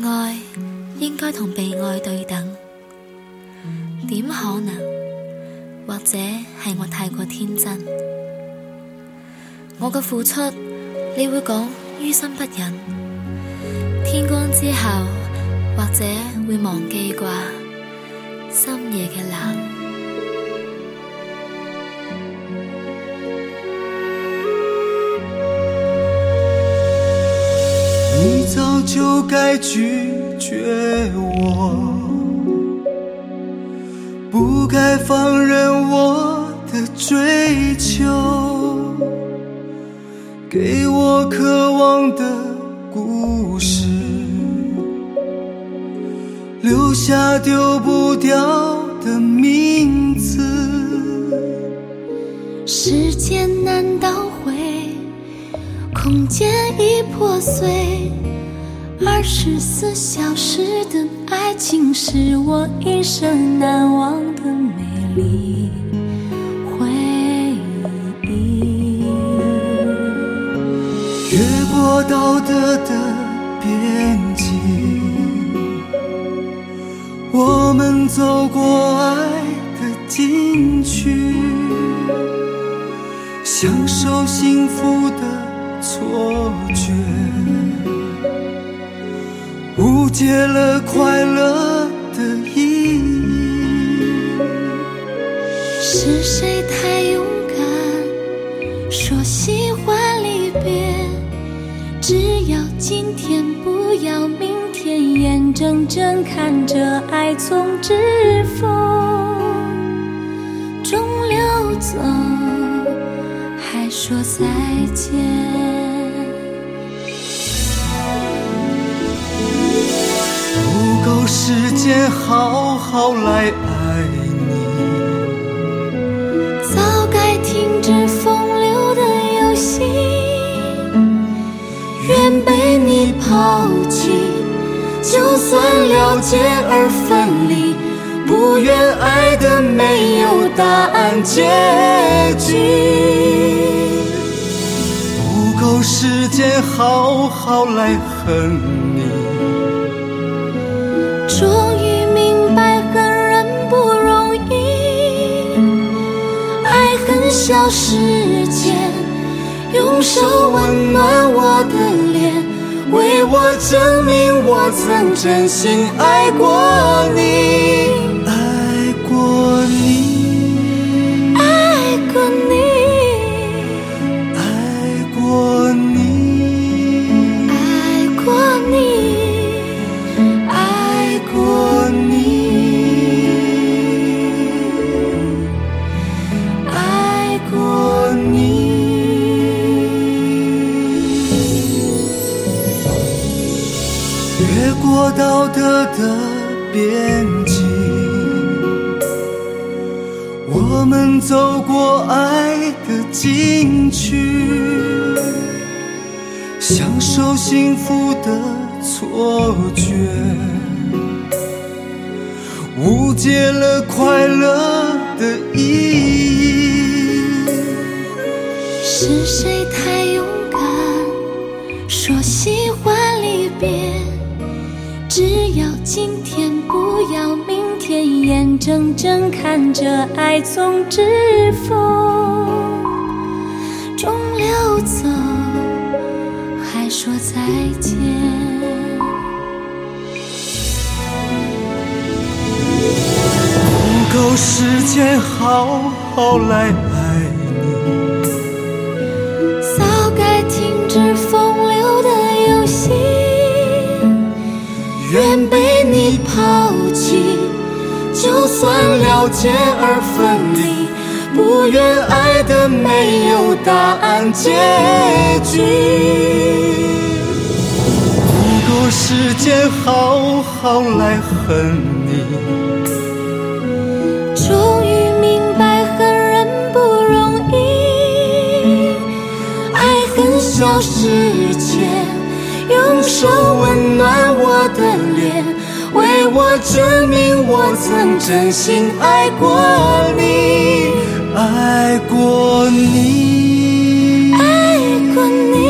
愛應該同被愛對等，點可能？或者係我太過天真，我嘅付出你會講於心不忍，天光之後或者會忘記啩深夜嘅冷。 你早就該拒絕我，不該放任我的追求，給我渴望的故事，留下丟不掉的名字。 時間難倒回，空間已破碎，24小時的愛情是我一生難忘的美麗回憶。 越過道德的邊境，我們走過愛的禁區，享受幸福的錯覺，誤解了快樂的意義。 是誰太勇敢，說喜歡離別，只要今天不要明天，眼睜睜看着愛從指縫中流走，還說再見。 不夠時間好好來愛你， 早該停止風流的遊戲，願被你拋棄，就算了解而分離，不願愛的沒有答案結局。 不夠時間好好來恨你， 終於明白恨人不容易，愛恨消失間，用手溫暖我的臉，為我證明我曾真心愛過你， 愛過你， 愛過你， 愛過你， 愛過你，愛過你，愛過你。 越過道德的邊境，我們走過愛的禁區，享受幸福的錯覺，誤解了快樂的意義。 是誰太勇敢，說喜歡離別，只要今天不要明天，眼睜睜看着愛從指縫中流走，還說再見。 不夠時間好好來愛你， 早該停止風流的遊戲，願被你拋棄，就算了解而分離，不願愛的沒有答案結局。 不夠時間好好來恨你， 終於明白恨人不容易，愛恨消失間，用手溫暖我的臉，為我證明我曾真心愛過你， 愛過你， 愛過你。